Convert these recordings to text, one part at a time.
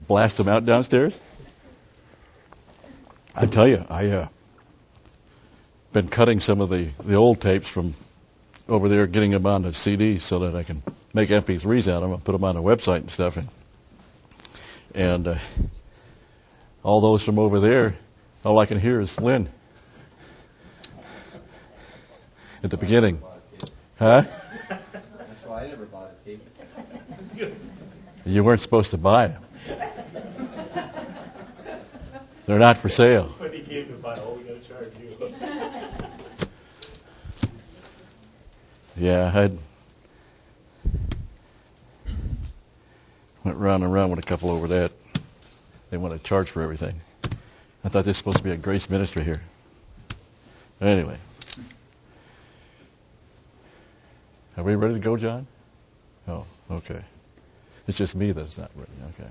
blast them out downstairs? I tell you, I been cutting some of the old tapes from over there, getting them onto CDs so that I can make MP3s out of them and put them on the website and stuff. And all those from over there, all I can hear is Lynn at the beginning. Huh? That's why I never bought a tape. You weren't supposed to buy them. They're not for sale. When he came to buy, we got to charge you. Yeah, I went round and round with a couple over that. They want to charge for everything. I thought this was supposed to be a grace ministry here. Anyway. Are we ready to go, John? Oh, okay. It's just me that's not ready. Okay.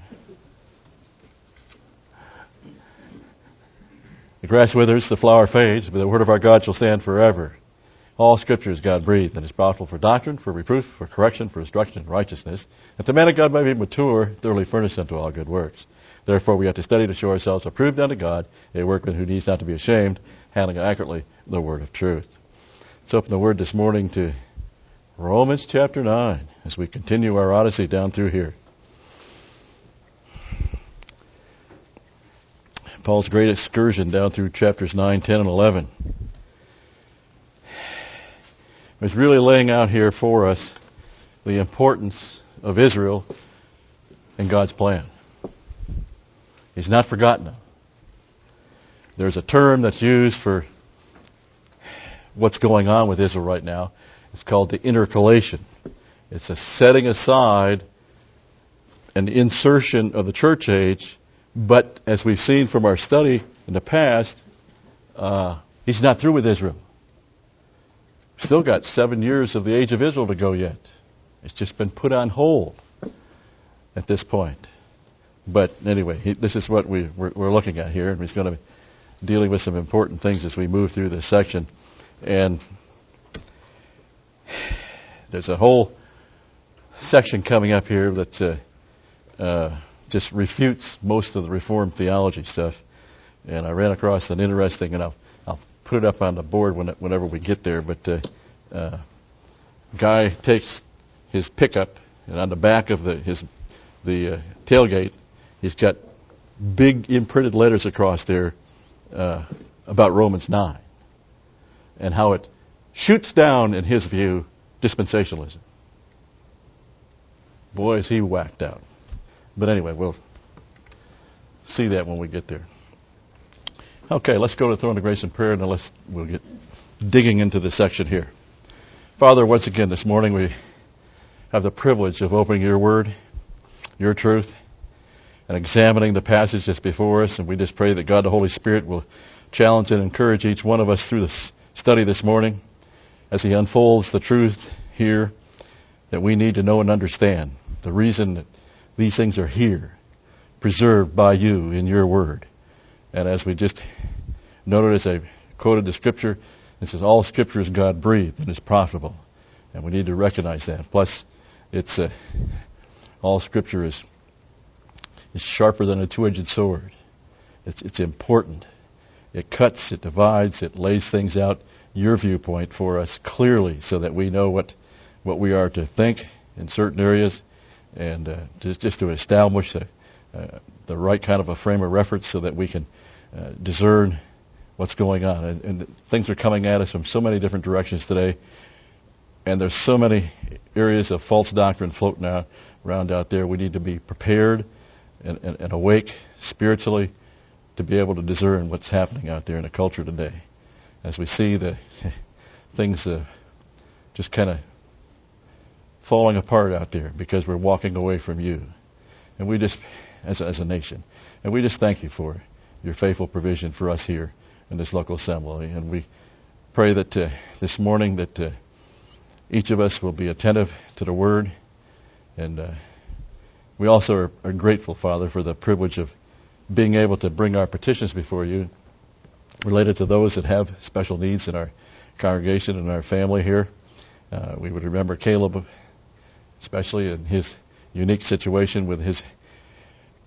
The grass withers, the flower fades, but the word of our God shall stand forever. All Scripture is God-breathed and is powerful for doctrine, for reproof, for correction, for instruction in righteousness, that the man of God may be mature, thoroughly furnished unto all good works. Therefore we have to study to show ourselves approved unto God, a workman who needs not to be ashamed, handling accurately the word of truth. Let's open the word this morning to Romans chapter 9 as we continue our odyssey down through here. Paul's great excursion down through chapters 9, 10, and 11. He's really laying out here for us the importance of Israel in God's plan. He's not forgotten them. There's a term that's used for what's going on with Israel right now. It's called the intercalation. It's a setting aside an insertion of the church age, but as we've seen from our study in the past, he's not through with Israel. Still got 7 years of the age of Israel to go yet. It's just been put on hold at this point. But anyway, this is what we're looking at here, and he's going to be dealing with some important things as we move through this section. And there's a whole section coming up here that just refutes most of the Reformed theology stuff. And I ran across an interesting, and I'll put it up on the board whenever we get there. But guy takes his pickup, and on the back of the tailgate, he's got big imprinted letters across there about Romans 9 and how it shoots down, in his view, dispensationalism. Boy, is he whacked out. But anyway, we'll see that when we get there. Okay, let's go to the throne of grace and prayer, and we'll get digging into this section here. Father, once again this morning we have the privilege of opening your word, your truth, and examining the passage that's before us, and we just pray that God the Holy Spirit will challenge and encourage each one of us through this study this morning as he unfolds the truth here that we need to know and understand, the reason that these things are here, preserved by you in your word. And as we just noted as I quoted the Scripture, it says all Scripture is God-breathed and is profitable. And we need to recognize that. Plus, it's all Scripture is sharper than a two-edged sword. It's important. It cuts, it divides, it lays things out, your viewpoint for us clearly so that we know what we are to think in certain areas, and just to establish the right kind of a frame of reference so that we can discern what's going on. And things are coming at us from so many different directions today, and there's so many areas of false doctrine floating around out there. We need to be prepared and awake spiritually to be able to discern what's happening out there in the culture today. As we see the things just kind of falling apart out there because we're walking away from you. And we just, as a nation, and we just thank you for your faithful provision for us here in this local assembly. And we pray that this morning that each of us will be attentive to the word. And we also are grateful, Father, for the privilege of being able to bring our petitions before you related to those that have special needs in our congregation and our family here. We would remember Caleb, especially in his unique situation with his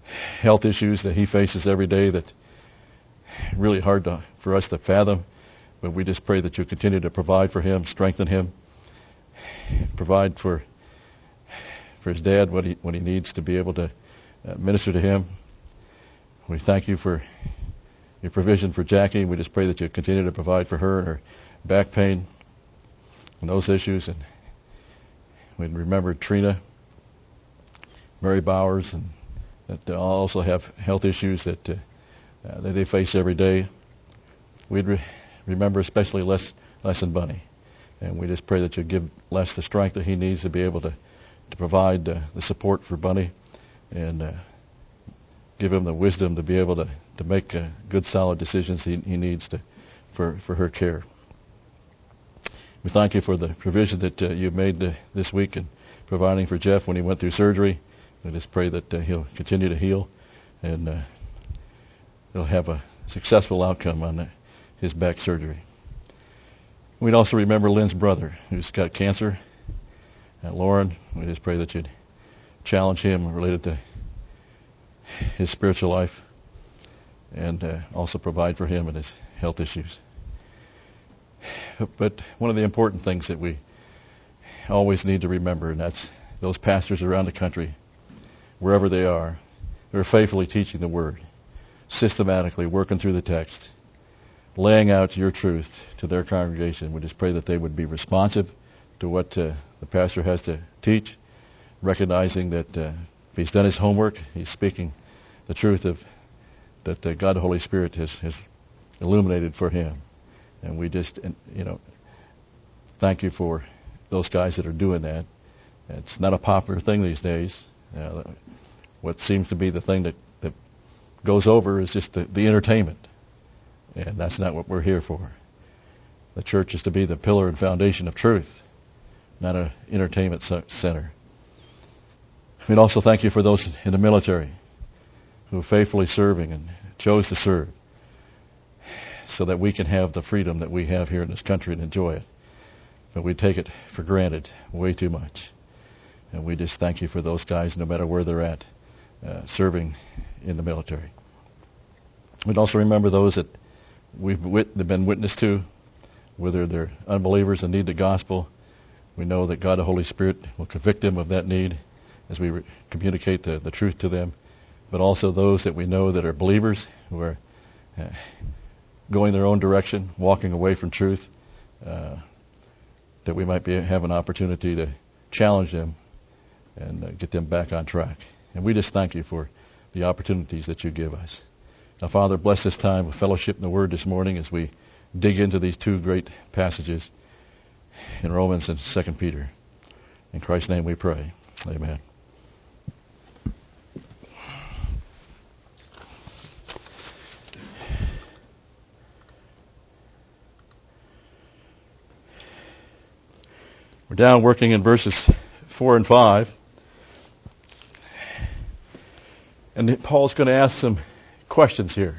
health issues that he faces every day that really hard for us to fathom. But we just pray that you continue to provide for him, strengthen him, provide for his dad what he needs to be able to minister to him. We thank you for your provision for Jackie. We just pray that you continue to provide for her and her back pain and those issues. And we remember Trina, Mary Bowers, and that also have health issues that they face every day. We'd remember especially Les and Bunny. And we just pray that you give Les the strength that he needs to be able to provide the support for Bunny, and give him the wisdom to be able to make good, solid decisions he needs for her care. We thank you for the provision that you've made this week in providing for Jeff when he went through surgery. We just pray that he'll continue to heal, and he'll have a successful outcome on his back surgery. We'd also remember Lynn's brother, who's got cancer. Lauren, we just pray that you'd challenge him related to his spiritual life, and also provide for him and his health issues. But one of the important things that we always need to remember, and that's those pastors around the country, wherever they are, they're faithfully teaching the Word, systematically working through the text, laying out your truth to their congregation. We just pray that they would be responsive to what the pastor has to teach, recognizing that if he's done his homework, he's speaking the truth that God the Holy Spirit has illuminated for him. And we just, thank you for those guys that are doing that. It's not a popular thing these days. What seems to be the thing that goes over is just the entertainment. And that's not what we're here for. The church is to be the pillar and foundation of truth, not an entertainment center. We'd also thank you for those in the military who are faithfully serving and chose to serve, so that we can have the freedom that we have here in this country and enjoy it. But we take it for granted way too much. And we just thank you for those guys, no matter where they're at, serving in the military. We'd also remember those that we've been witness to, whether they're unbelievers and need the gospel. We know that God the Holy Spirit will convict them of that need as we communicate the truth to them. But also those that we know that are believers who are going their own direction, walking away from truth, that we might have an opportunity to challenge them and get them back on track. And we just thank you for the opportunities that you give us. Now, Father, bless this time of fellowship in the Word this morning as we dig into these two great passages in Romans and 2 Peter. In Christ's name we pray. Amen. We're down working in verses 4 and 5. And Paul's going to ask some questions here.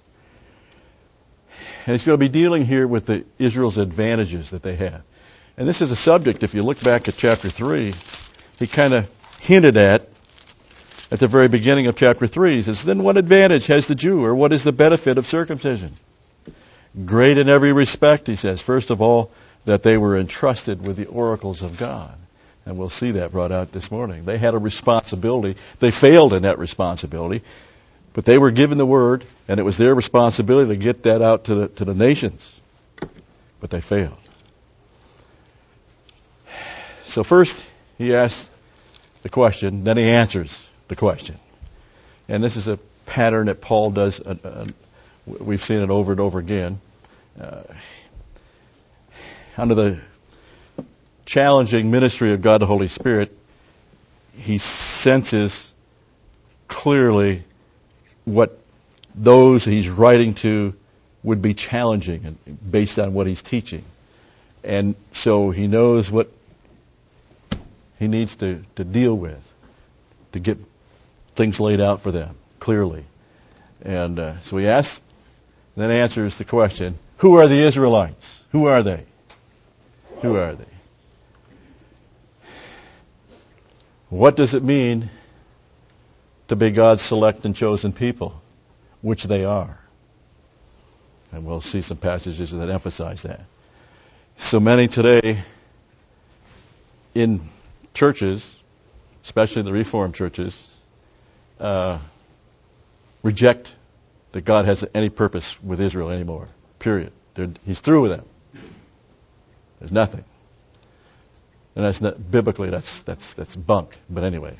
And he's going to be dealing here with Israel's advantages that they have. And this is a subject, if you look back at chapter 3, he kind of hinted at the very beginning of chapter 3. He says, then what advantage has the Jew, or what is the benefit of circumcision? Great in every respect, he says. First of all, that they were entrusted with the oracles of God. And we'll see that brought out this morning. They had a responsibility. They failed in that responsibility, but they were given the word, and it was their responsibility to get that out to the nations. But they failed. So first, he asks the question, then he answers the question. And this is a pattern that Paul does. We've seen it over and over again. Under the challenging ministry of God the Holy Spirit, he senses clearly what those he's writing to would be challenging and based on what he's teaching. And so he knows what he needs to deal with, to get things laid out for them clearly. And so he asks, then answers the question, who are the Israelites? Who are they? Who are they? What does it mean to be God's select and chosen people, which they are. And we'll see some passages that emphasize that. So many today in churches, especially the Reformed churches, reject that God has any purpose with Israel anymore. Period. He's through with them. There's nothing. And that's not biblically. That's bunk. But anyway,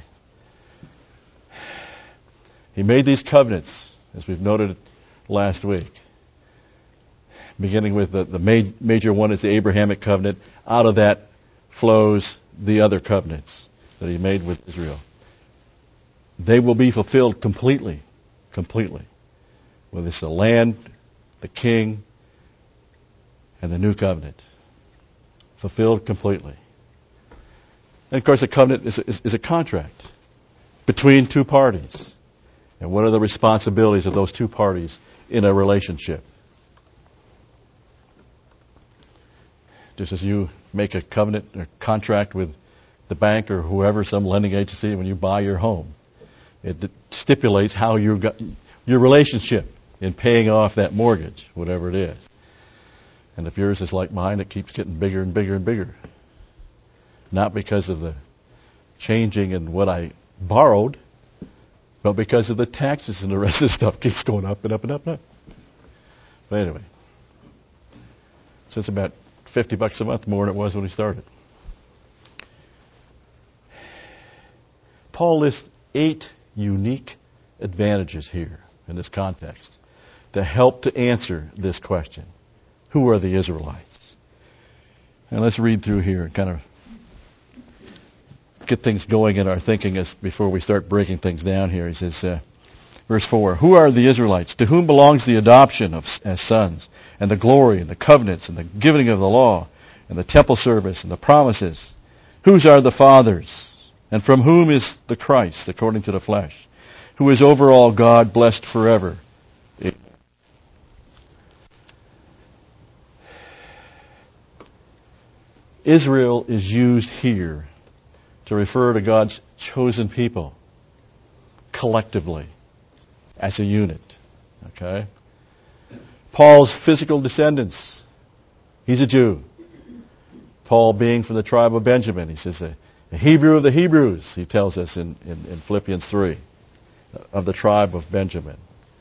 He made these covenants, as we've noted last week, beginning with the major one is the Abrahamic covenant. Out of that flows the other covenants that He made with Israel. They will be fulfilled completely. Whether it's the land, the king, and the new covenant. Fulfilled completely. And of course the covenant is a contract between two parties. And what are the responsibilities of those two parties in a relationship? Just as you make a covenant or contract with the bank or whoever, some lending agency, when you buy your home, it stipulates how your relationship in paying off that mortgage, whatever it is. And if yours is like mine, it keeps getting bigger and bigger and bigger. Not because of the changing in what I borrowed, but because of the taxes and the rest of the stuff keeps going up and up and up and up. But anyway, so it's about $50 a month more than it was when we started. Paul lists 8 unique advantages here in this context to help to answer this question. Who are the Israelites? And let's read through here and kind of get things going in our thinking before we start breaking things down here. He says, verse 4, who are the Israelites? To whom belongs the adoption as sons, and the glory, and the covenants, and the giving of the law, and the temple service, and the promises? Whose are the fathers? And from whom is the Christ, according to the flesh, who is over all God, blessed forever? Israel is used here to refer to God's chosen people collectively as a unit. Okay? Paul's physical descendants. He's a Jew. Paul being from the tribe of Benjamin. He says a Hebrew of the Hebrews, he tells us in Philippians 3, of the tribe of Benjamin.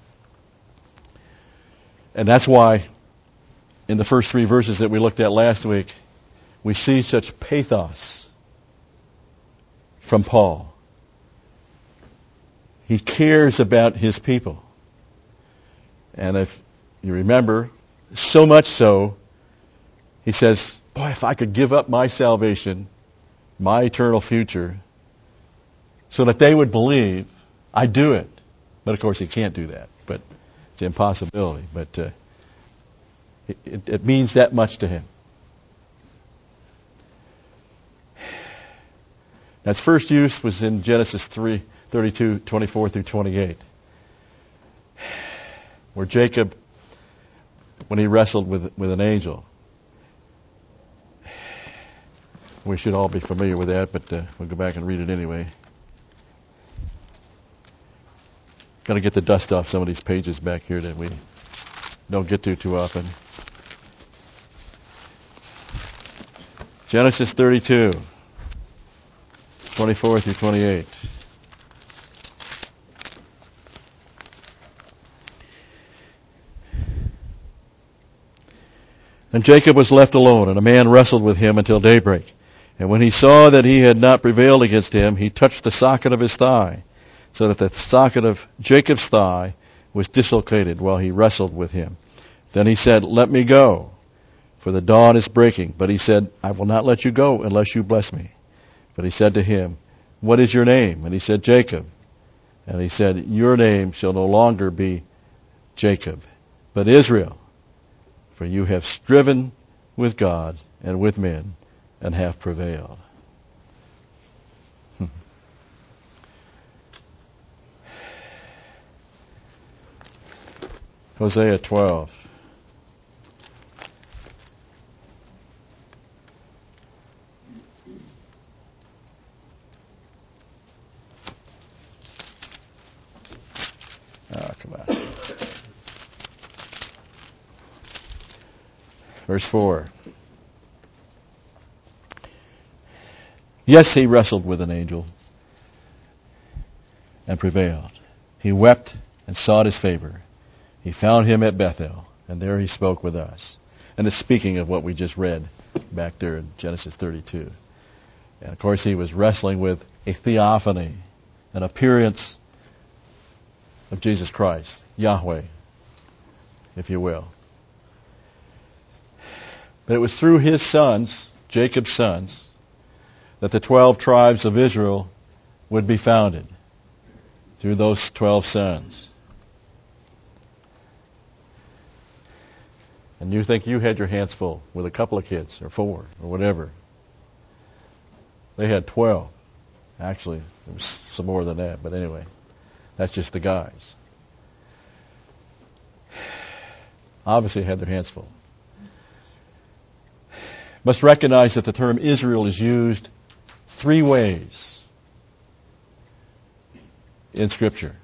And that's why in the first 3 verses that we looked at last week, we see such pathos from Paul. He cares about his people. And if you remember, so much so, he says, boy, if I could give up my salvation, my eternal future, so that they would believe, I'd do it. But of course he can't do that. But it's an impossibility. But it means that much to him. Its first use was in Genesis 3:32, 24 through 28, where Jacob, when he wrestled with an angel. We should all be familiar with that, but we'll go back and read it anyway. Got to get the dust off some of these pages back here that we don't get to too often. Genesis 32. 24 through 28. And Jacob was left alone, and a man wrestled with him until daybreak. And when he saw that he had not prevailed against him, he touched the socket of his thigh, so that the socket of Jacob's thigh was dislocated while he wrestled with him. Then he said, let me go, for the dawn is breaking. But he said, I will not let you go unless you bless me. But he said to him, what is your name? And he said, Jacob. And he said, your name shall no longer be Jacob, but Israel, for you have striven with God and with men and have prevailed. Hosea 12. Oh, come on. Verse 4. Yes, he wrestled with an angel and prevailed. He wept and sought his favor. He found him at Bethel, and there he spoke with us. And it's speaking of what we just read back there in Genesis 32. And of course he was wrestling with a theophany, an appearance of Jesus Christ, Yahweh, if you will. But it was through his sons, Jacob's sons, that the 12 tribes of Israel would be founded, through those 12 sons. And you think you had your hands full with a couple of kids, or 4, or whatever. They had 12. Actually, there was some more than that, but anyway, that's just the guys. Obviously had their hands full. Must recognize that the term Israel is used 3 ways in Scripture.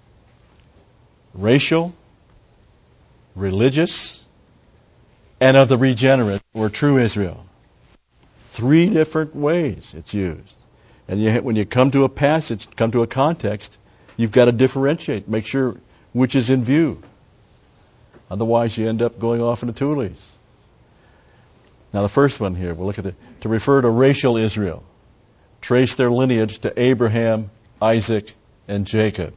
Racial, religious, and of the regenerate or true Israel. 3 different ways it's used. And when you come to a passage, come to a context, you've got to differentiate, make sure which is in view. Otherwise you end up going off into toolies. Now the first one here, we'll look at it. To refer to racial Israel. Trace their lineage to Abraham, Isaac, and Jacob.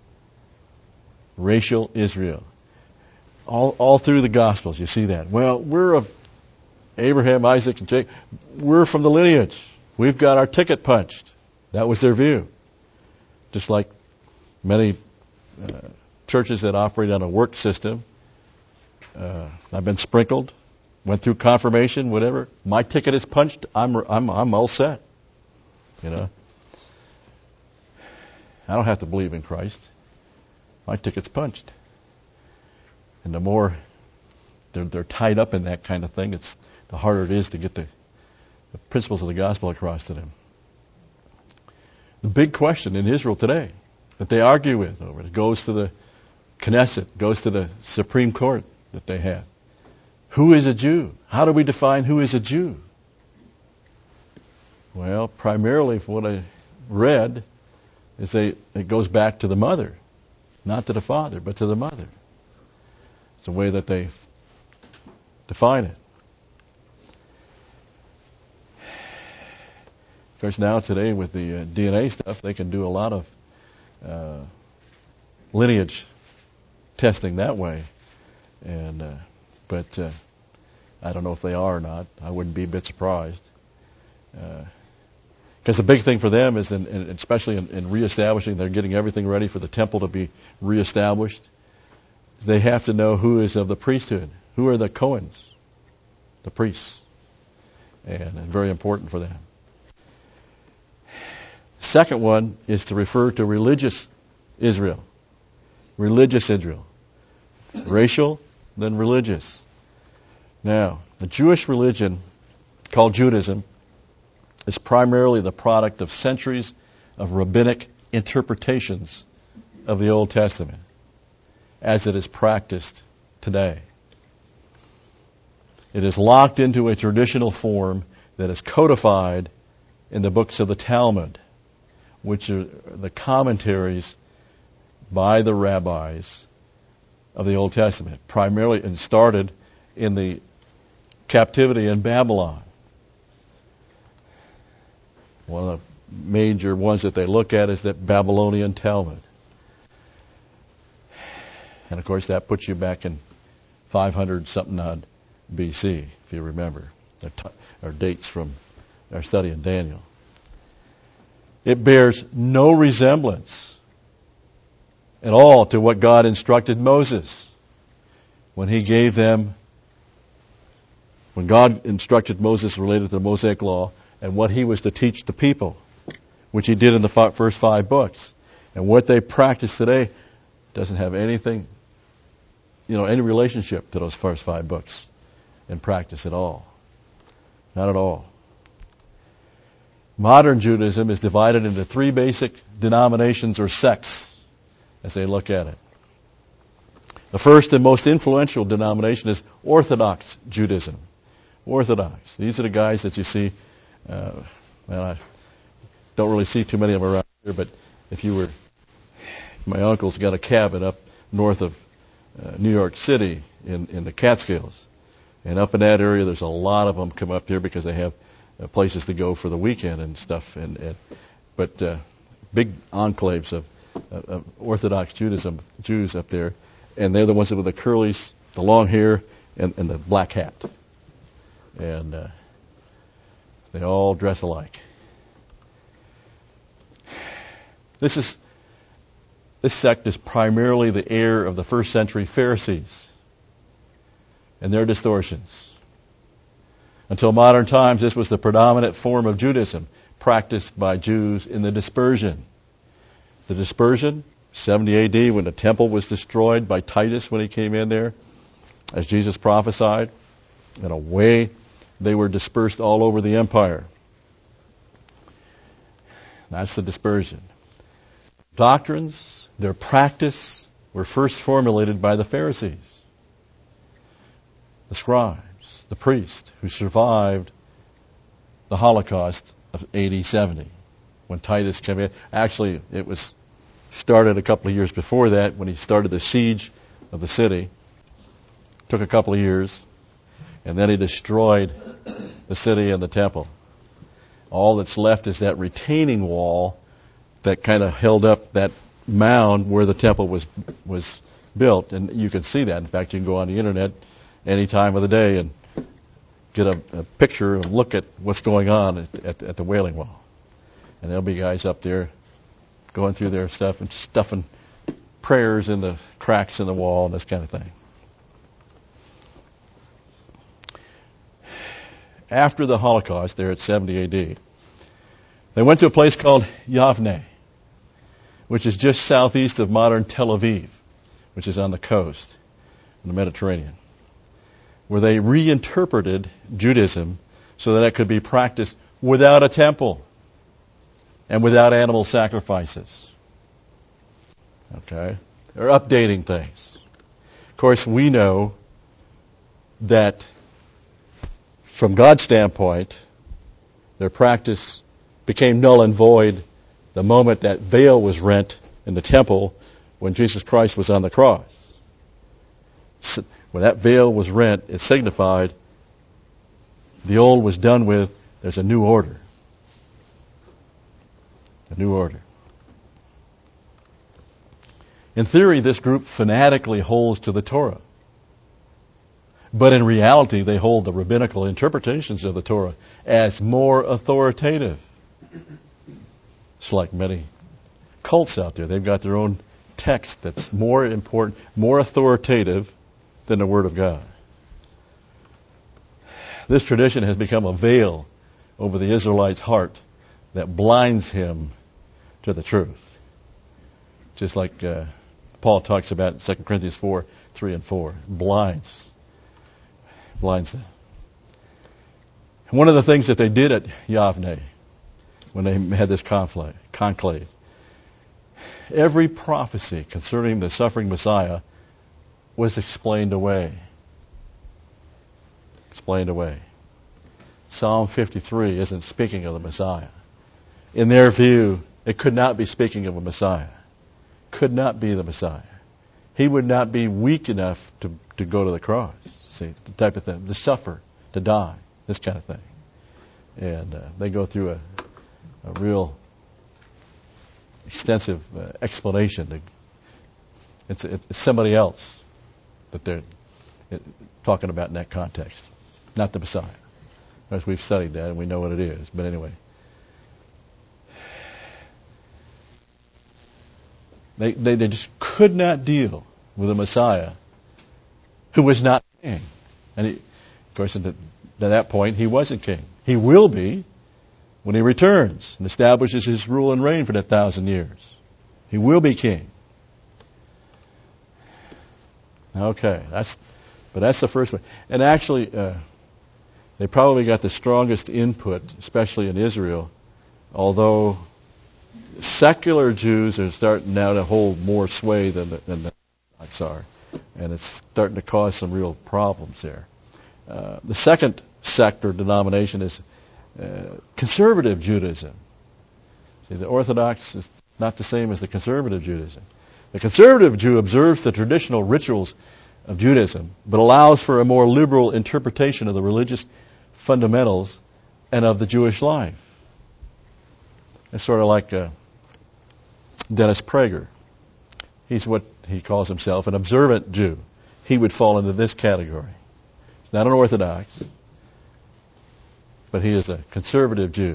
Racial Israel. All through the Gospels you see that. Well, we're of Abraham, Isaac, and Jacob. We're from the lineage. We've got our ticket punched. That was their view. Just like many churches that operate on a work system. I've been sprinkled, went through confirmation, whatever. My ticket is punched. I'm all set. You know. I don't have to believe in Christ. My ticket's punched. And the more they're tied up in that kind of thing, the harder it is to get the principles of the gospel across to them. The big question in Israel today that they argue with over it goes to the Knesset, goes to the Supreme Court that they have. Who is a Jew? How do we define who is a Jew? Well, primarily from what I read, is it goes back to the mother, not to the father, but to the mother. It's the way that they define it. Of course, now today with the DNA stuff, they can do a lot of lineage testing that way. But I don't know if they are or not. I wouldn't be a bit surprised. Because the big thing for them is, especially in reestablishing, they're getting everything ready for the temple to be reestablished. They have to know who is of the priesthood. Who are the Cohens? The priests. And very important for them. Second one is to refer to religious Israel. Religious Israel. Racial, then religious. Now, the Jewish religion, called Judaism, is primarily the product of centuries of rabbinic interpretations of the Old Testament as it is practiced today. It is locked into a traditional form that is codified in the books of the Talmud, which are the commentaries by the rabbis of the Old Testament, primarily and started in the captivity in Babylon. One of the major ones that they look at is that Babylonian Talmud. And of course that puts you back in 500 something odd BC, if you remember. Our dates from our study in Daniel. It bears no resemblance at all to what God instructed Moses when God instructed Moses related to the Mosaic Law and what he was to teach the people, which he did in the first 5 books. And what they practice today doesn't have anything, any relationship to those first 5 books in practice at all. Not at all. Modern Judaism is divided into 3 basic denominations or sects as they look at it. The first and most influential denomination is Orthodox Judaism. Orthodox. These are the guys that you see. I don't really see too many of them around here, but if you were, my uncle's got a cabin up north of New York City in the Catskills. And up in that area, there's a lot of them come up there because they have places to go for the weekend and stuff. But big enclaves of Orthodox Judaism, Jews up there. And they're the ones with the curlies, the long hair, and the black hat. And they all dress alike. This sect is primarily the heir of the first century Pharisees and their distortions. Until modern times, this was the predominant form of Judaism practiced by Jews in the dispersion. The dispersion, 70 AD, when the temple was destroyed by Titus when he came in there, as Jesus prophesied, in a way they were dispersed all over the empire. That's the dispersion. Doctrines, their practice, were first formulated by the Pharisees, the scribes, the priests who survived the Holocaust of AD 70 when Titus came in. Actually, it was started a couple of years before that when he started the siege of the city. Took a couple of years, and then he destroyed the city and the temple. All that's left is that retaining wall that kind of held up that mound where the temple was built, and you can see that. In fact, you can go on the internet any time of the day and get a picture and look at what's going on at the Wailing Wall. And there'll be guys up there going through their stuff and stuffing prayers in the cracks in the wall and this kind of thing. After the Holocaust, there at 70 AD, they went to a place called Yavne, which is just southeast of modern Tel Aviv, which is on the coast in the Mediterranean, where they reinterpreted Judaism so that it could be practiced without a temple and without animal sacrifices. Okay? They're updating things. Of course, we know that from God's standpoint, their practice became null and void the moment that veil was rent in the temple when Jesus Christ was on the cross. When that veil was rent, it signified the old was done with. There's a new order. A new order. In theory, this group fanatically holds to the Torah. But in reality, they hold the rabbinical interpretations of the Torah as more authoritative. It's like many cults out there. They've got their own text that's more important, more authoritative than the Word of God. This tradition has become a veil over the Israelite's heart that blinds him to the truth. Just like Paul talks about in 2 Corinthians 4:3 and 4. Blinds them. One of the things that they did at Yavne when they had this conclave, every prophecy concerning the suffering Messiah was explained away. Psalm 53 isn't speaking of the Messiah. In their view, it could not be speaking of a Messiah. Could not be the Messiah. He would not be weak enough to go to the cross. See, the type of thing, to suffer, to die, this kind of thing. And they go through a real extensive explanation. It's somebody else that they're talking about in that context, not the Messiah. As we've studied that and we know what it is. But anyway, they just could not deal with a Messiah who was not king. And of course, at that point, he wasn't king. He will be when he returns and establishes his rule and reign for that 1,000 years. He will be king. Okay, that's the first one. And actually, they probably got the strongest input, especially in Israel, although secular Jews are starting now to hold more sway than the Orthodox are. And it's starting to cause some real problems there. The second sect or denomination is conservative Judaism. See, the Orthodox is not the same as the conservative Judaism. The conservative Jew observes the traditional rituals of Judaism, but allows for a more liberal interpretation of the religious fundamentals and of the Jewish life. It's sort of like Dennis Prager. He's what he calls himself, an observant Jew. He would fall into this category. He's not an Orthodox, but he is a conservative Jew.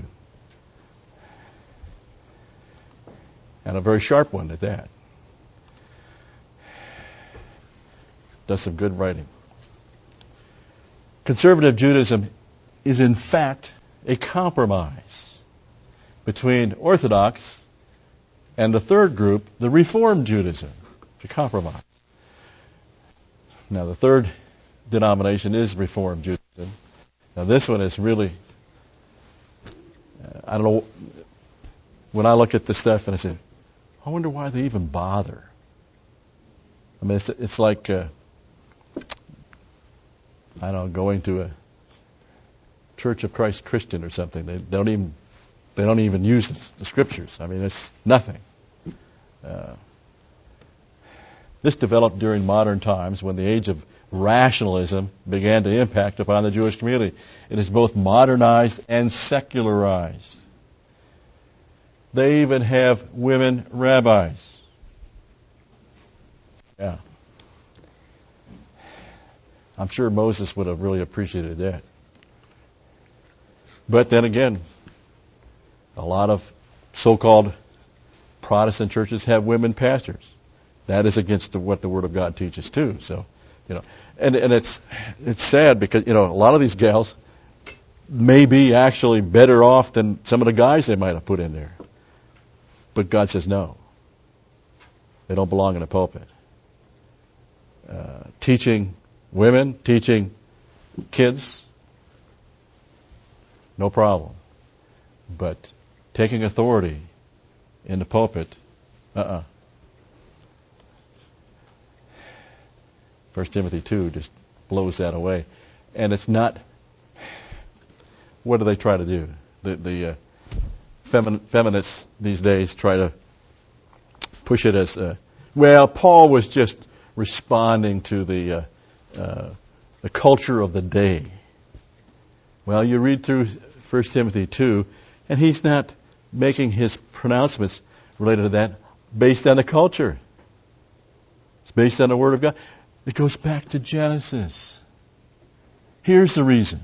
And a very sharp one at that. Does some good writing. Conservative Judaism is in fact a compromise between Orthodox and the third group, the Reformed Judaism. It's a compromise. Now the third denomination is Reformed Judaism. Now this one is really, I don't know, when I look at this stuff and I say, I wonder why they even bother. I mean, it's like, I don't know, going to a Church of Christ Christian or something. They don't even use the scriptures. I mean, it's nothing. This developed during modern times when the age of rationalism began to impact upon the Jewish community. It is both modernized and secularized. They even have women rabbis. Yeah. I'm sure Moses would have really appreciated that. But then again, a lot of so-called Protestant churches have women pastors. That is against what the Word of God teaches too. So, and it's sad because, a lot of these gals may be actually better off than some of the guys they might have put in there. But God says no. They don't belong in a pulpit. Teaching women, teaching kids, no problem. But taking authority in the pulpit, 1 Timothy 2 just blows that away. And it's not, what do they try to do? The feminists these days try to push it as, Paul was just responding to the culture of the day. Well, you read through 1 Timothy 2, and he's not making his pronouncements related to that based on the culture. It's based on the Word of God. It goes back to Genesis. Here's the reason.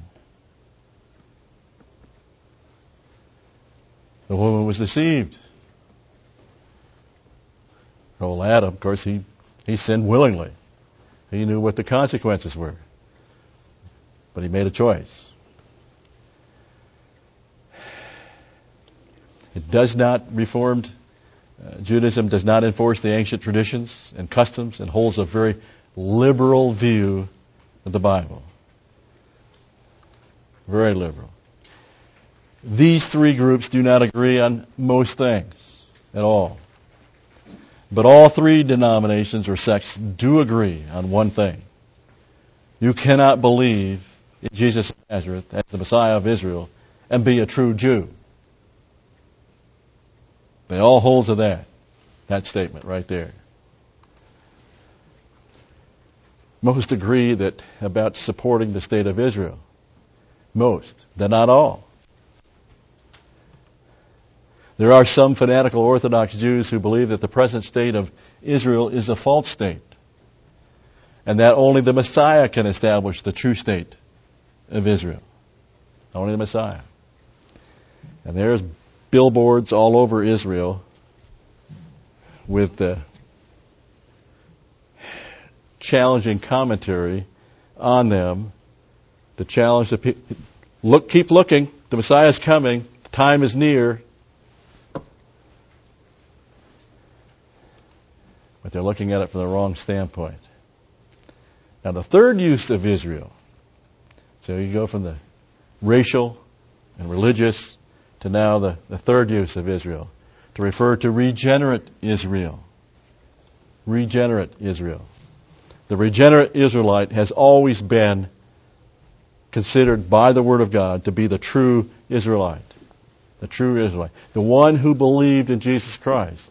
The woman was deceived. Old Adam, of course, he sinned willingly. He knew what the consequences were. But he made a choice. It does not, Reformed Judaism does not enforce the ancient traditions and customs and holds a very liberal view of the Bible. Very liberal. These three groups do not agree on most things at all. But all three denominations or sects do agree on one thing. You cannot believe in Jesus of Nazareth as the Messiah of Israel and be a true Jew. They all hold to that statement right there. Most agree that about supporting the state of Israel. Most, but not all. There are some fanatical Orthodox Jews who believe that the present state of Israel is a false state, and that only the Messiah can establish the true state of Israel. Only the Messiah. And there's billboards all over Israel with the challenging commentary on them to challenge the people. Look, keep looking. The Messiah is coming. The time is near. But they're looking at it from the wrong standpoint. Now, the third use of Israel. So you go from the racial and religious to now the third use of Israel, to refer to regenerate Israel. Regenerate Israel. The regenerate Israelite has always been considered by the Word of God to be the true Israelite. The true Israelite. The one who believed in Jesus Christ.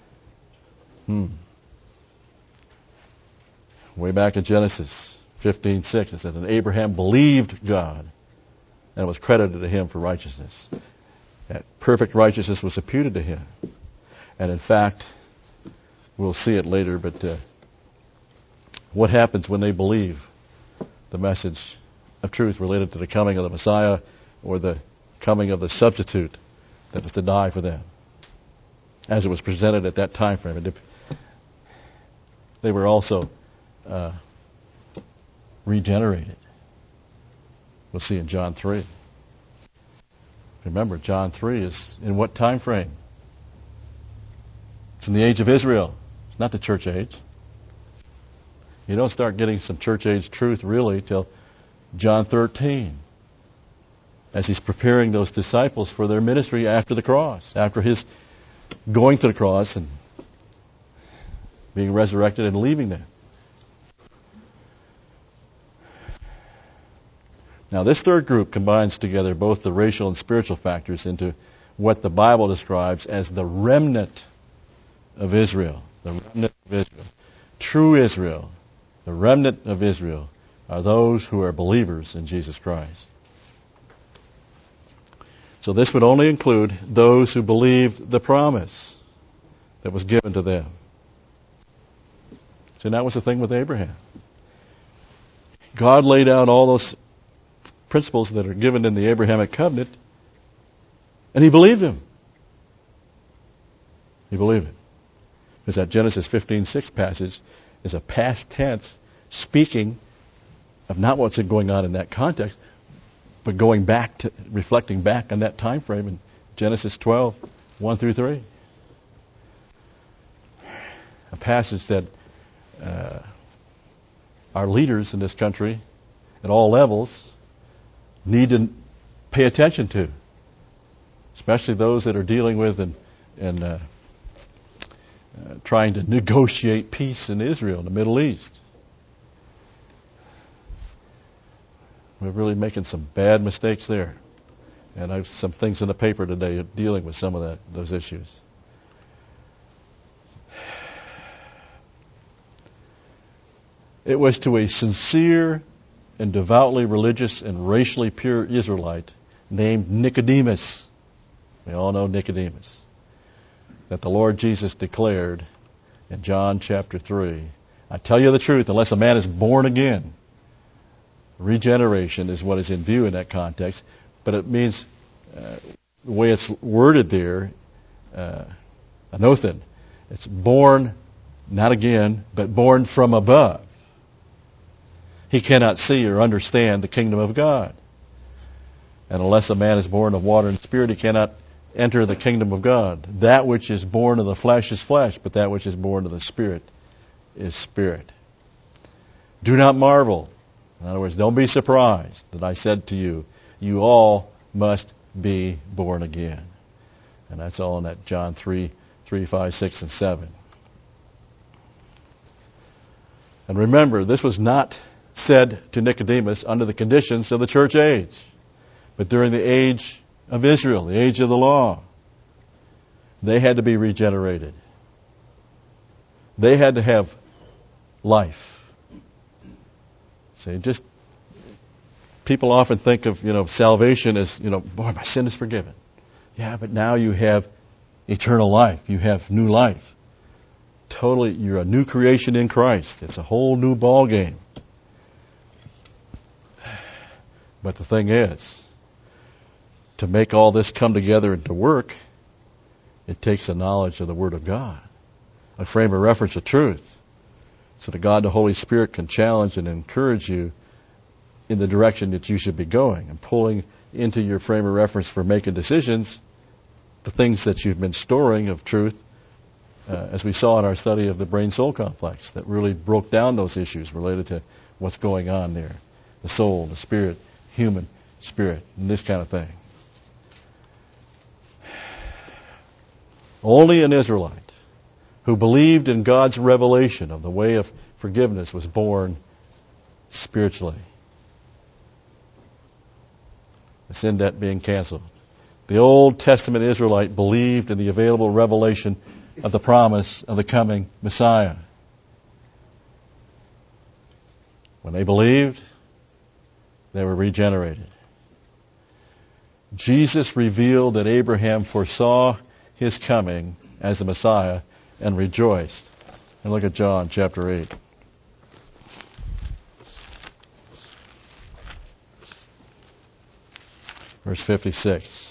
Way back in Genesis 15:6, it said, and Abraham believed God, and it was credited to him for righteousness. That perfect righteousness was imputed to him. And in fact, we'll see it later, but what happens when they believe the message of truth related to the coming of the Messiah or the coming of the substitute that was to die for them, as it was presented at that time frame? And they were also regenerated. We'll see in John 3. Remember, John 3 is in what time frame? It's in the age of Israel. It's not the church age. You don't start getting some church age truth really till John 13, as he's preparing those disciples for their ministry after the cross, after his going to the cross and being resurrected and leaving them. Now, this third group combines together both the racial and spiritual factors into what the Bible describes as the remnant of Israel. The remnant of Israel. True Israel, the remnant of Israel, are those who are believers in Jesus Christ. So this would only include those who believed the promise that was given to them. So that was the thing with Abraham. God laid out all those principles that are given in the Abrahamic covenant, and he believed them. He believed it. Because that Genesis 15:6 passage is a past tense speaking of not what's going on in that context, but going back to, reflecting back on that time frame in Genesis 12:1 through 3. A passage that our leaders in this country at all levels need to pay attention to, especially those that are dealing with and trying to negotiate peace in Israel, in the Middle East. We're really making some bad mistakes there. And I have some things in the paper today dealing with some of those issues. It was to a sincere and devoutly religious and racially pure Israelite named Nicodemus, we all know Nicodemus, that the Lord Jesus declared in John chapter 3, I tell you the truth, unless a man is born again, regeneration is what is in view in that context, but it means, the way it's worded there, anothen, it's born, not again, but born from above. He cannot see or understand the kingdom of God. And unless a man is born of water and spirit, he cannot enter the kingdom of God. That which is born of the flesh is flesh, but that which is born of the spirit is spirit. Do not marvel. In other words, don't be surprised that I said to you, you all must be born again. And that's all in that John 3, 5, 6, and 7. And remember, this was not said to Nicodemus under the conditions of the church age, but during the age of Israel, the age of the law. They had to be regenerated. They had to have life. See, just people often think of, salvation as, boy, my sin is forgiven. Yeah, but now you have eternal life. You have new life. Totally, you're a new creation in Christ. It's a whole new ball game. But the thing is, to make all this come together and to work, it takes a knowledge of the Word of God, a frame of reference of truth, so that God the Holy Spirit can challenge and encourage you in the direction that you should be going, and pulling into your frame of reference for making decisions the things that you've been storing of truth, as we saw in our study of the brain-soul complex, that really broke down those issues related to what's going on there, the soul, the spirit, human spirit, and this kind of thing. Only an Israelite who believed in God's revelation of the way of forgiveness was born spiritually. The sin debt being canceled. The Old Testament Israelite believed in the available revelation of the promise of the coming Messiah. When they believed, they were regenerated. Jesus revealed that Abraham foresaw his coming as the Messiah and rejoiced. And look at John chapter 8. Verse 56.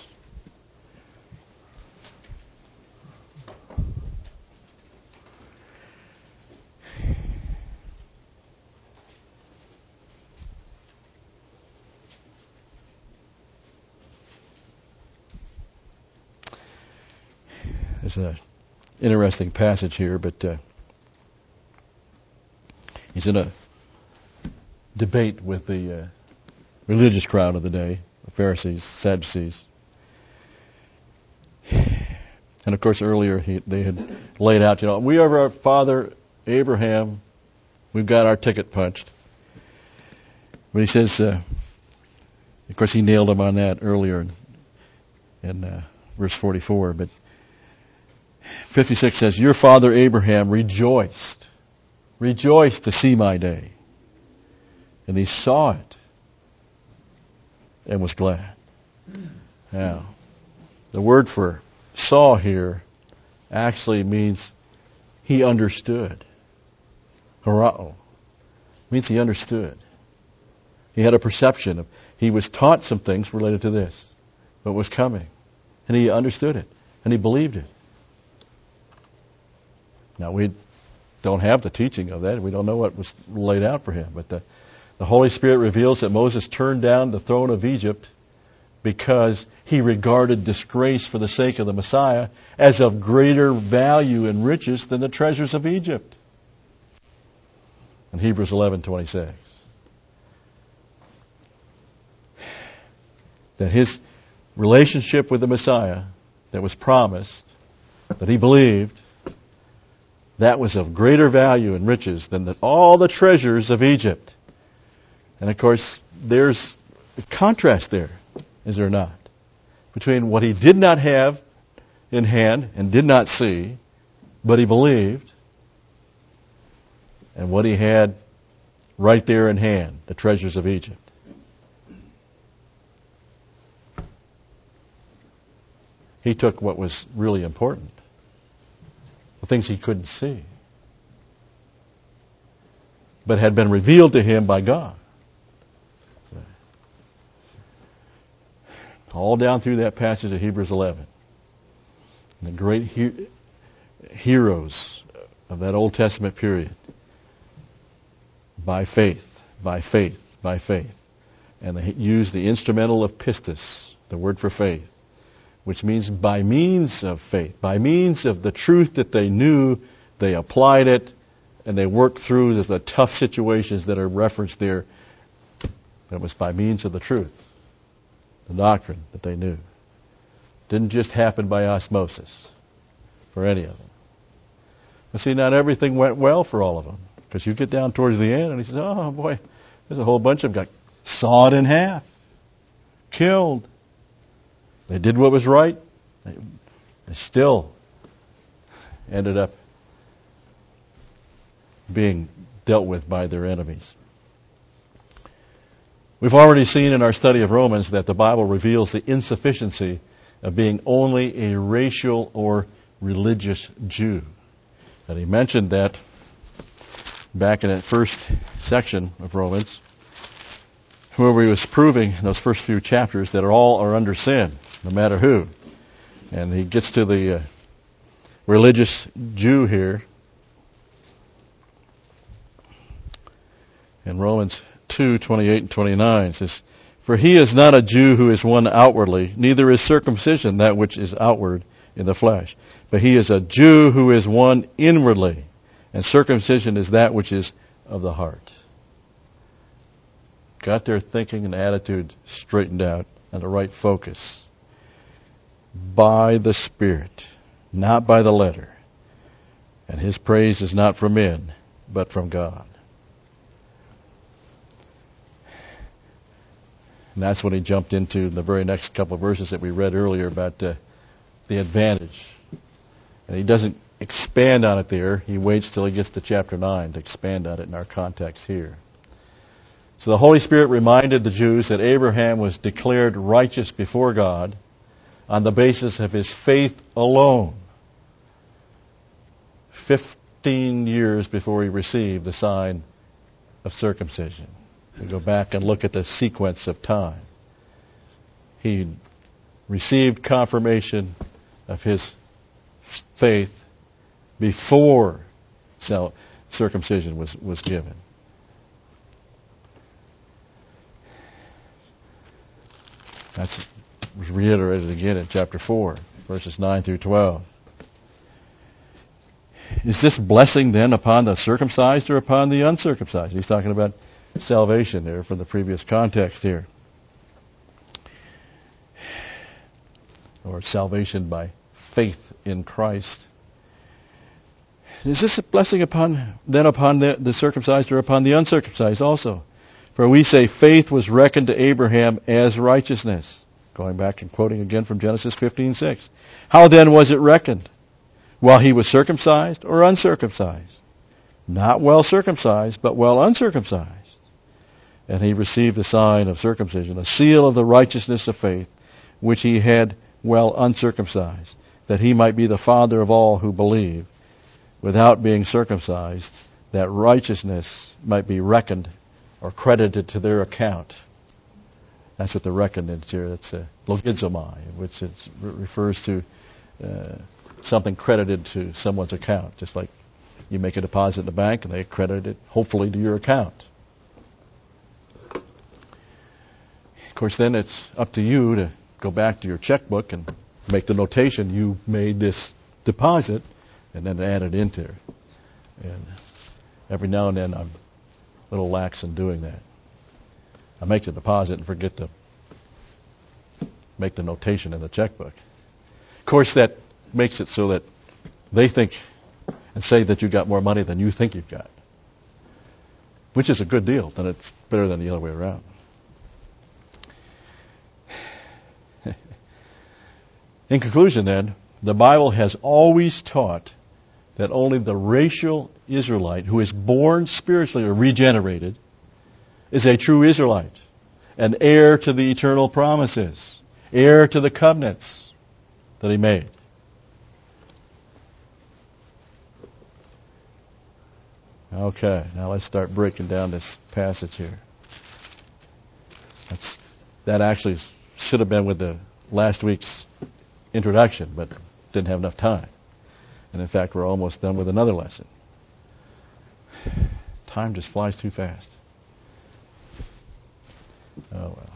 There's an interesting passage here, but he's in a debate with the religious crowd of the day, the Pharisees, Sadducees. And of course earlier they had laid out, we are our father Abraham, we've got our ticket punched. But he says, of course he nailed him on that earlier in verse 44, but 56 says, your father Abraham rejoiced to see my day. And he saw it and was glad. Now, the word for saw here actually means he understood. Horao means he understood. He had a perception of, he was taught some things related to this, what was coming. And he understood it. And he believed it. Now, we don't have the teaching of that. We don't know what was laid out for him. But the Holy Spirit reveals that Moses turned down the throne of Egypt because he regarded disgrace for the sake of the Messiah as of greater value and riches than the treasures of Egypt. In Hebrews 11:26. That his relationship with the Messiah that was promised, that he believed, that was of greater value and riches than all the treasures of Egypt. And of course, there's a contrast there, is there not? Between what he did not have in hand and did not see, but he believed, and what he had right there in hand, the treasures of Egypt. He took what was really important. The things he couldn't see, but had been revealed to him by God. So, all down through that passage of Hebrews 11. The great heroes of that Old Testament period. By faith, by faith, by faith. And they used the instrumental of pistis, the word for faith, which means by means of faith, by means of the truth that they knew, they applied it, and they worked through the tough situations that are referenced there. It was by means of the truth, the doctrine that they knew. Didn't just happen by osmosis for any of them. But see, not everything went well for all of them, because you get down towards the end, and he says, oh boy, there's a whole bunch of them got sawed in half, killed. They did what was right. They still ended up being dealt with by their enemies. We've already seen in our study of Romans that the Bible reveals the insufficiency of being only a racial or religious Jew. And he mentioned that back in that first section of Romans, where he was proving in those first few chapters that all are under sin, no matter who. And he gets to the religious Jew here in Romans 2:28 and 29. It says, for he is not a Jew who is one outwardly, neither is circumcision that which is outward in the flesh. But he is a Jew who is one inwardly, and circumcision is that which is of the heart. Got their thinking and attitude straightened out and the right focus. By the Spirit, not by the letter. And his praise is not from men, but from God. And that's when he jumped into the very next couple of verses that we read earlier about the advantage. And he doesn't expand on it there. He waits till he gets to chapter 9 to expand on it in our context here. So the Holy Spirit reminded the Jews that Abraham was declared righteous before God on the basis of his faith alone, 15 years before he received the sign of circumcision. We go back and look at the sequence of time. He received confirmation of his faith before circumcision was given. That's reiterated again in chapter 4, verses 9 through 12. Is this blessing then upon the circumcised or upon the uncircumcised? He's talking about salvation there from the previous context here. Or salvation by faith in Christ. Is this a blessing upon the circumcised or upon the uncircumcised also? For we say faith was reckoned to Abraham as righteousness. Going back and quoting again from Genesis 15:6. How then was it reckoned? While he was circumcised or uncircumcised? Not well circumcised, but well uncircumcised. And he received the sign of circumcision, a seal of the righteousness of faith, which he had well uncircumcised, that he might be the father of all who believe, without being circumcised, that righteousness might be reckoned or credited to their account. That's what the reckoned is here. That's logizomai, which refers to something credited to someone's account, just like you make a deposit in the bank and they credit it, hopefully, to your account. Of course, then it's up to you to go back to your checkbook and make the notation, you made this deposit, and then add it into it. And every now and then I'm a little lax in doing that. I make the deposit and forget to make the notation in the checkbook. Of course, that makes it so that they think and say that you got more money than you think you've got, which is a good deal. Then it's better than the other way around. In conclusion, then, the Bible has always taught that only the racial Israelite who is born spiritually or regenerated is a true Israelite, an heir to the eternal promises, heir to the covenants that he made. Okay, now let's start breaking down this passage here. That actually should have been with the last week's introduction, but didn't have enough time. And in fact, we're almost done with another lesson. Time just flies too fast. Oh, well.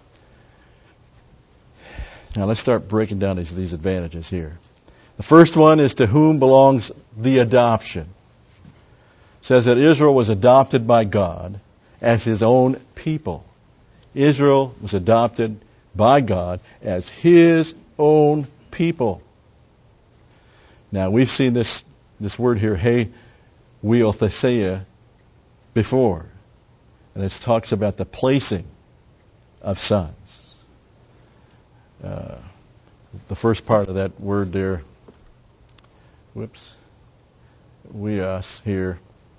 Now let's start breaking down these advantages here. The first one is to whom belongs the adoption. It says that Israel was adopted by God as his own people. Israel was adopted by God as his own people. Now, we've seen this word here, he weothesia, before. And it talks about the placing of sons. The first part of that word there, weos here,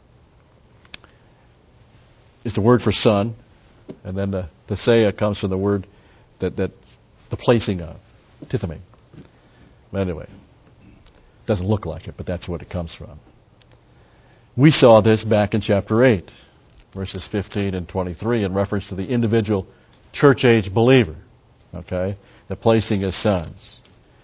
is the word for son. And then the thesia comes from the word that the placing of, tithemi. But anyway, it doesn't look like it, but that's what it comes from. We saw this back in chapter 8, verses 15 and 23, in reference to the individual church-age believer, okay, the placing as sons.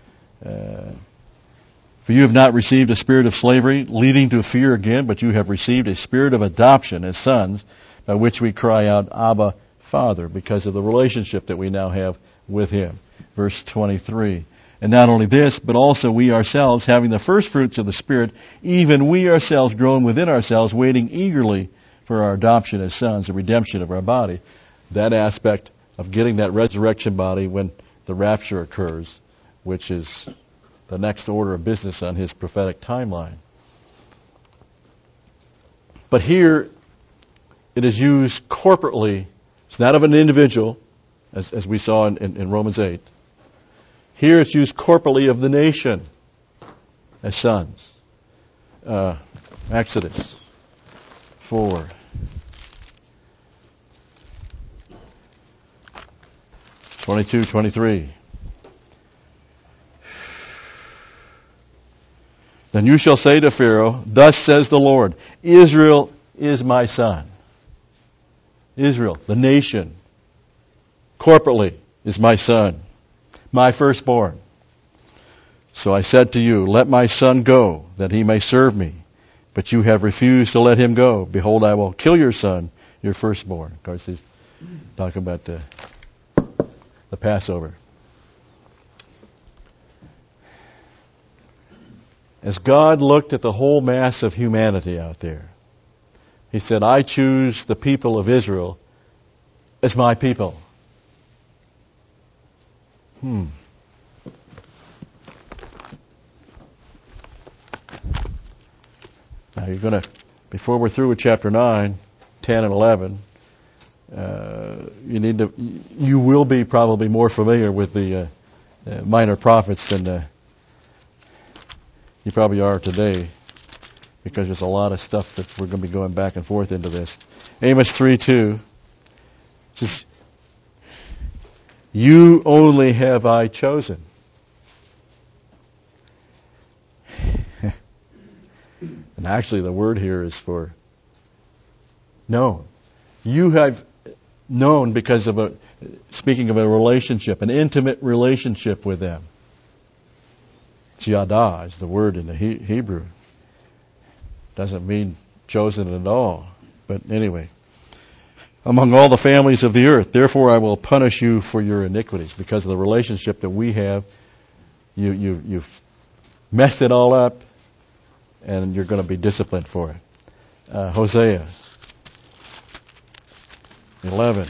For you have not received a spirit of slavery, leading to fear again, but you have received a spirit of adoption as sons, by which we cry out, Abba, Father, because of the relationship that we now have with him. Verse 23. And not only this, but also we ourselves, having the first fruits of the Spirit, even we ourselves groan within ourselves, waiting eagerly for our adoption as sons, the redemption of our body. That aspect of getting that resurrection body when the rapture occurs, which is the next order of business on his prophetic timeline. But here it is used corporately. It's not of an individual, as we saw in Romans 8. Here it's used corporately of the nation as sons. Exodus 4. 22, 23. Then you shall say to Pharaoh, thus says the Lord, Israel is my son. Israel, the nation, corporately is my son, my firstborn. So I said to you, let my son go, that he may serve me. But you have refused to let him go. Behold, I will kill your son, your firstborn. Of course, he's talking about the Passover. As God looked at the whole mass of humanity out there, He said, I choose the people of Israel as my people. Now you're going to, before we're through with chapter 9, 10, and 11, you will be probably more familiar with the minor prophets than you probably are today, because there's a lot of stuff that we're going to be going back and forth into this. Amos 3:2 says, you only have I chosen. And actually the word here is for known. You have known because of speaking of a relationship, an intimate relationship with them. Jiadah is the word in the Hebrew. Doesn't mean chosen at all. But anyway. Among all the families of the earth, therefore I will punish you for your iniquities. Because of the relationship that we have, you've messed it all up, and you're going to be disciplined for it. Hosea 11.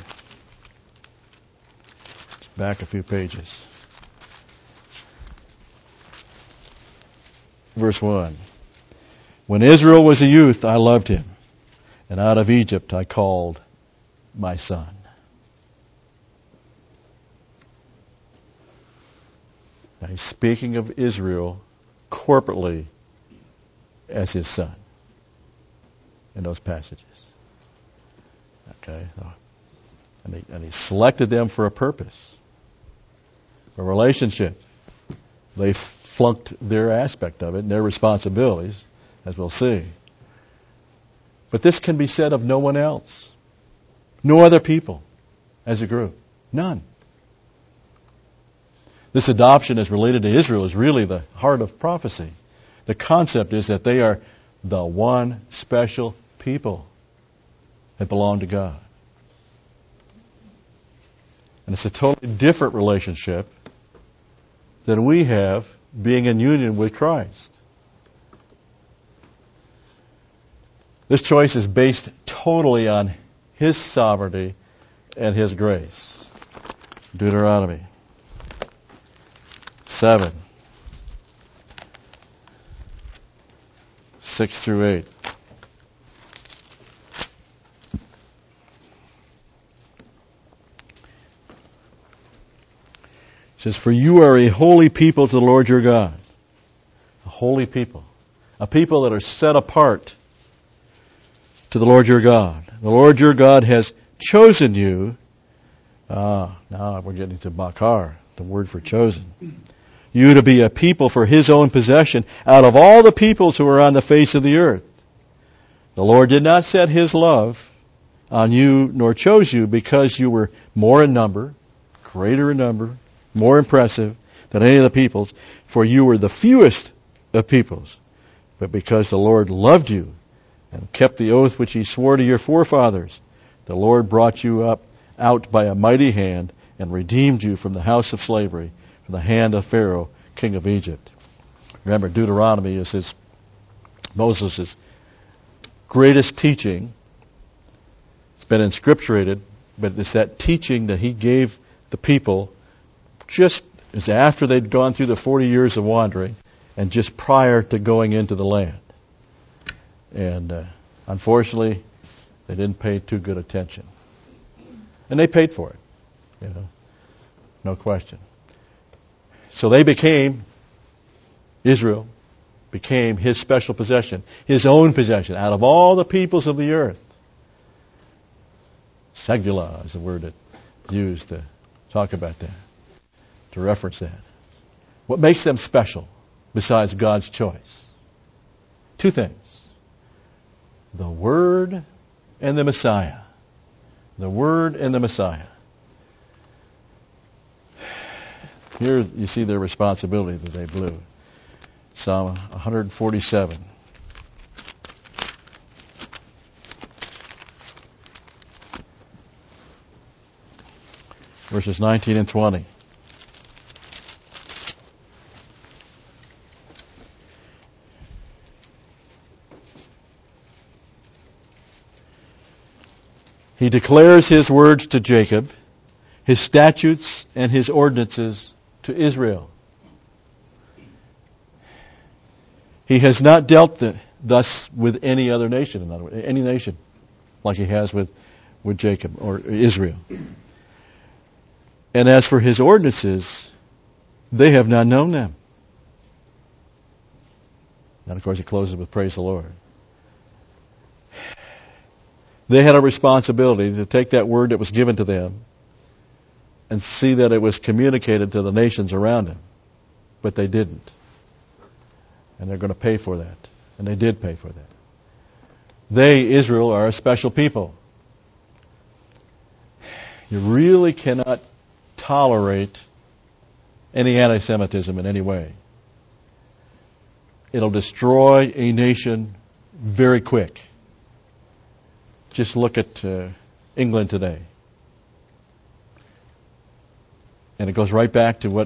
Back a few pages. Verse 1. When Israel was a youth, I loved him, and out of Egypt I called my son. Now he's speaking of Israel corporately as his son in those passages. Okay? And he selected them for a purpose, a relationship. They flunked their aspect of it and their responsibilities, as we'll see. But this can be said of no one else. No other people as a group. None. This adoption as related to Israel is really the heart of prophecy. The concept is that they are the one special people that belong to God. And it's a totally different relationship than we have being in union with Christ. This choice is based totally on His sovereignty and His grace. Deuteronomy 7, 6 through 8. It says, for you are a holy people to the Lord your God. A holy people. A people that are set apart to the Lord your God. The Lord your God has chosen you. Now we're getting to Bakar, the word for chosen. You to be a people for His own possession out of all the peoples who are on the face of the earth. The Lord did not set His love on you, nor chose you because you were more in number, greater in number, more impressive than any of the peoples, for you were the fewest of peoples, but because the Lord loved you and kept the oath which He swore to your forefathers, the Lord brought you out by a mighty hand and redeemed you from the house of slavery, from the hand of Pharaoh, king of Egypt. Remember, Deuteronomy is Moses' greatest teaching. It's been inscripturated, but it's that teaching that he gave the people just as after they'd gone through the 40 years of wandering and just prior to going into the land. And Unfortunately, they didn't pay too good attention. And they paid for it, no question. So they became, Israel became his special possession, his own possession, out of all the peoples of the earth. Segula is the word that's used to talk about that, to reference that. What makes them special besides God's choice? Two things. The Word and the Messiah. The Word and the Messiah. Here you see their responsibility that they blew. Psalm 147. Verses 19 and 20. He declares his words to Jacob, his statutes and his ordinances to Israel. He has not dealt thus with any other nation, in other words, any nation, like he has with Jacob or Israel. And as for his ordinances, they have not known them. And of course he closes with praise the Lord. They had a responsibility to take that word that was given to them and see that it was communicated to the nations around them. But they didn't. And they're going to pay for that. And they did pay for that. They, Israel, are a special people. You really cannot tolerate any anti-Semitism in any way. It'll destroy a nation very quick. Just look at England today. And it goes right back to what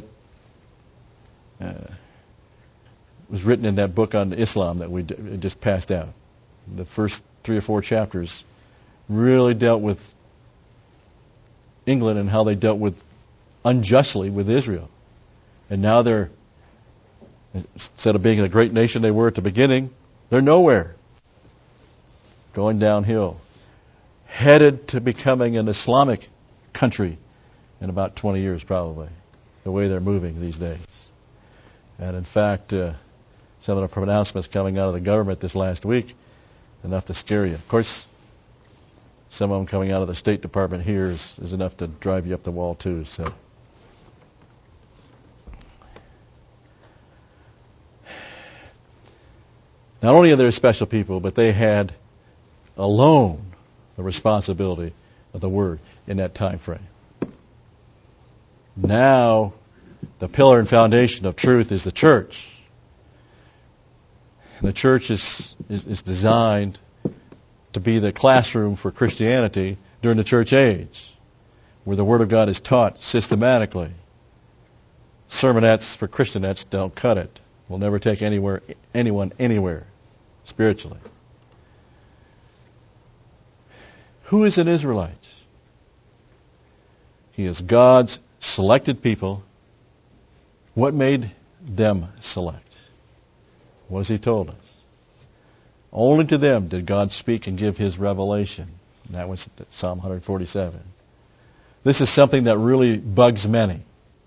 was written in that book on Islam that we just passed out. The first 3 or 4 chapters really dealt with England and how they dealt with unjustly with Israel. And now they're, instead of being the great nation they were at the beginning, they're nowhere. Going downhill. Headed to becoming an Islamic country in about 20 years probably, the way they're moving these days. And in fact, some of the pronouncements coming out of the government this last week, enough to scare you. Of course, some of them coming out of the State Department here is enough to drive you up the wall too. So, not only are they special people, but they had alone the responsibility of the Word in that time frame. Now, the pillar and foundation of truth is the church. And the church is designed to be the classroom for Christianity during the church age, where the Word of God is taught systematically. Sermonettes for Christianettes don't cut it. Will never take anyone anywhere spiritually. Who is an Israelite? He is God's selected people. What made them select? What has he told us? Only to them did God speak and give his revelation. And that was Psalm 147. This is something that really bugs many.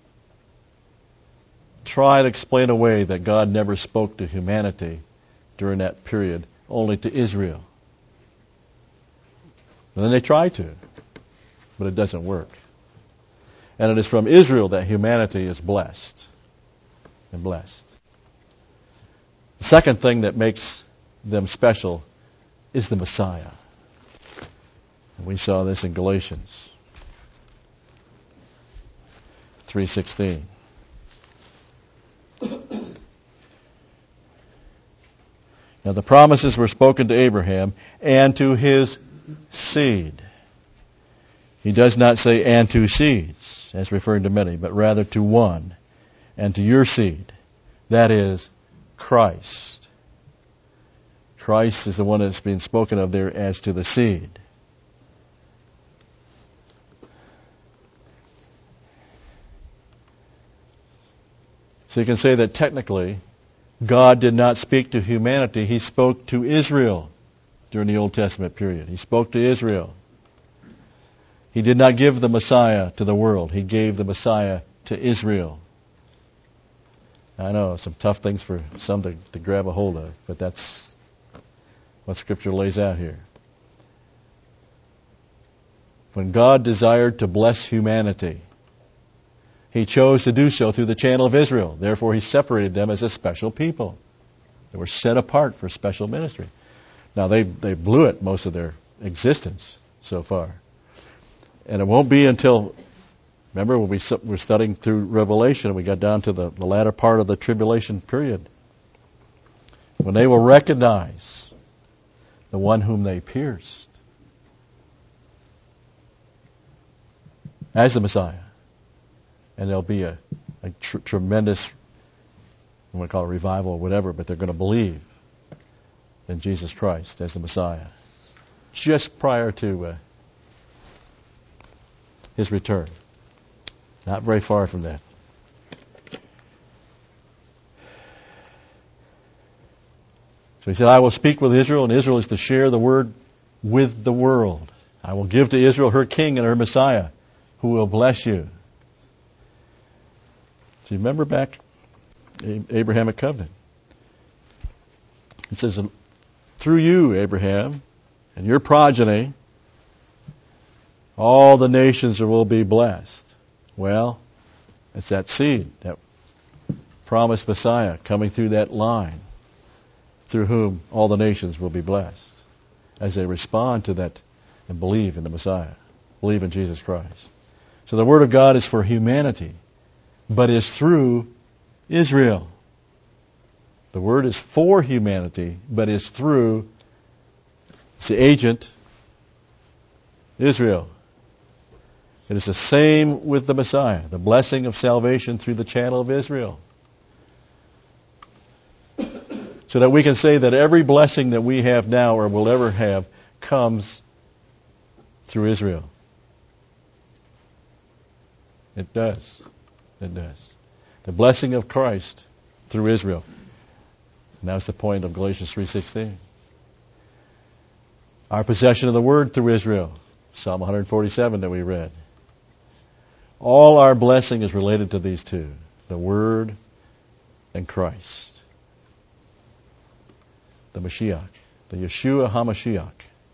Try to explain away that God never spoke to humanity during that period, only to Israel. And then they try to, but it doesn't work. And it is from Israel that humanity is blessed and blessed. The second thing that makes them special is the Messiah. And we saw this in Galatians 3:16. Now the promises were spoken to Abraham and to his seed. He does not say and to seeds, as referring to many, but rather to one, and to your seed. That is Christ. Christ is the one that's being spoken of there as to the seed. So you can say that technically, God did not speak to humanity, he spoke to Israel. during the Old Testament period. He spoke to Israel. He did not give the Messiah to the world. He gave the Messiah to Israel. I know, some tough things for some to grab a hold of, but that's what Scripture lays out here. When God desired to bless humanity, He chose to do so through the channel of Israel. Therefore, He separated them as a special people. They were set apart for special ministry. Now, they blew it most of their existence so far. And it won't be until, remember when we were studying through Revelation, we got down to the latter part of the tribulation period, when they will recognize the one whom they pierced as the Messiah. And there'll be a tremendous, I want to call it revival or whatever, but they're going to believe in Jesus Christ as the Messiah just prior to His return. Not very far from that. So He said, I will speak with Israel, and Israel is to share the word with the world. I will give to Israel her king and her Messiah, who will bless you. So you remember back Abrahamic covenant. It says, through you, Abraham, and your progeny, all the nations will be blessed. Well, it's that seed, that promised Messiah coming through that line, through whom all the nations will be blessed as they respond to that and believe in the Messiah, believe in Jesus Christ. So the Word of God is for humanity, but is through Israel. The Word is for humanity, but is through the agent, Israel. It is the same with the Messiah, the blessing of salvation through the channel of Israel. So that we can say that every blessing that we have now or will ever have comes through Israel. It does. It does. The blessing of Christ through Israel. And that's the point of Galatians 3:16. Our possession of the Word through Israel. Psalm 147 that we read. All our blessing is related to these two. The Word and Christ. The Mashiach. The Yeshua HaMashiach.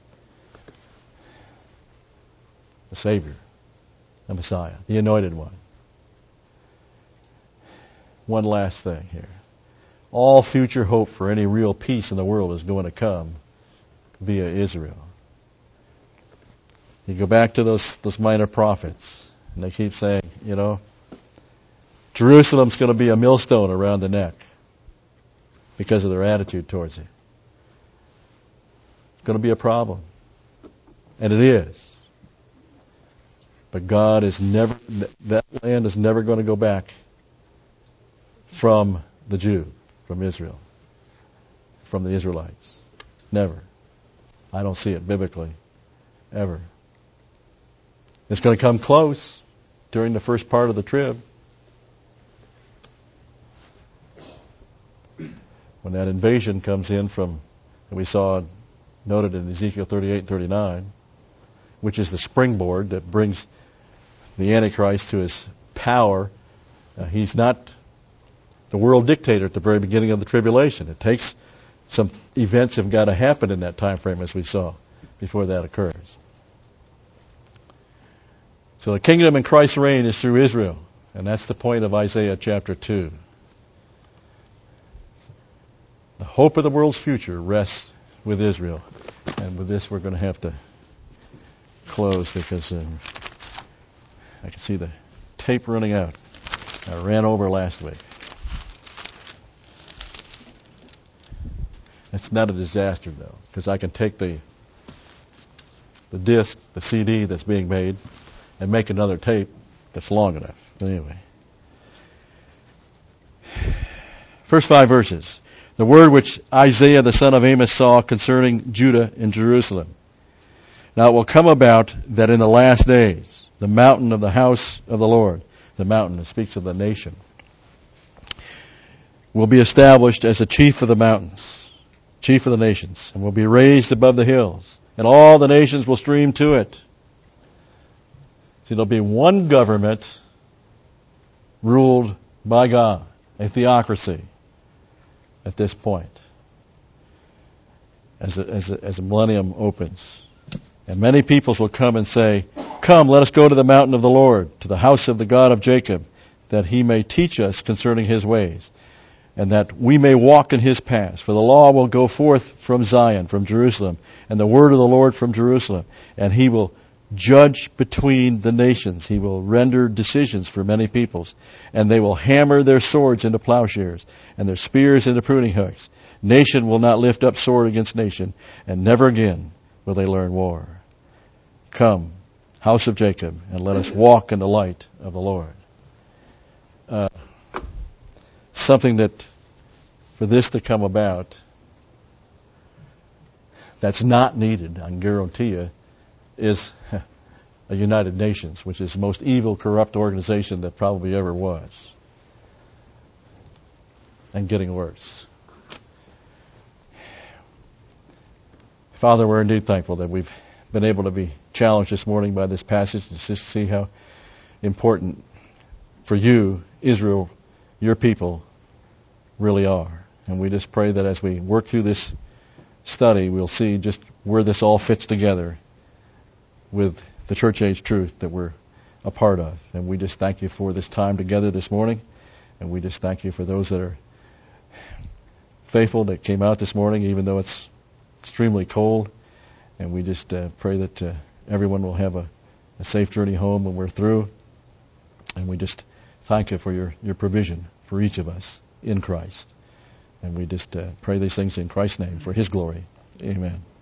The Savior. The Messiah. The Anointed One. One last thing here. All future hope for any real peace in the world is going to come via Israel. You go back to those minor prophets, and they keep saying, Jerusalem's going to be a millstone around the neck because of their attitude towards it. It's going to be a problem. And it is. But God is never, that land is never going to go back from the Jew, from Israel, from the Israelites. Never. I don't see it biblically, ever. It's going to come close during the first part of the trib. When that invasion comes in from, that we saw noted in Ezekiel 38 and 39, which is the springboard that brings the Antichrist to his power. He's not the world dictator at the very beginning of the tribulation. It takes some events have got to happen in that time frame, as we saw, before that occurs. So the kingdom and Christ's reign is through Israel, and that's the point of Isaiah chapter 2. The hope of the world's future rests with Israel. And with this, we're going to have to close because I can see the tape running out. I ran over last week. It's not a disaster, though, because I can take the disc, the CD that's being made, and make another tape that's long enough. Anyway. First 5 verses. The word which Isaiah the son of Amos saw concerning Judah and Jerusalem. Now it will come about that in the last days, the mountain of the house of the Lord, the mountain that speaks of the nation, will be established as the chief of the mountains, chief of the nations, and will be raised above the hills, and all the nations will stream to it. See, there'll be one government ruled by God, a theocracy at this point, as the millennium opens. And many peoples will come and say, "Come, let us go to the mountain of the Lord, to the house of the God of Jacob, that he may teach us concerning his ways, and that we may walk in his paths. For the law will go forth from Zion, from Jerusalem, and the word of the Lord from Jerusalem. And he will judge between the nations. He will render decisions for many peoples. And they will hammer their swords into plowshares, and their spears into pruning hooks. Nation will not lift up sword against nation, and never again will they learn war. Come, house of Jacob, and let us walk in the light of the Lord." Something that, for this to come about, that's not needed, I can guarantee you, is a United Nations, which is the most evil, corrupt organization that probably ever was. And getting worse. Father, we're indeed thankful that we've been able to be challenged this morning by this passage to just see how important for you, Israel, your people, really are. And we just pray that as we work through this study, we'll see just where this all fits together with the church age truth that we're a part of. And we just thank you for this time together this morning. And we just thank you for those that are faithful that came out this morning, even though it's extremely cold. And we just pray that everyone will have a safe journey home when we're through. And we just thank you for your provision for each of us in Christ. And we just pray these things in Christ's name for his glory. Amen.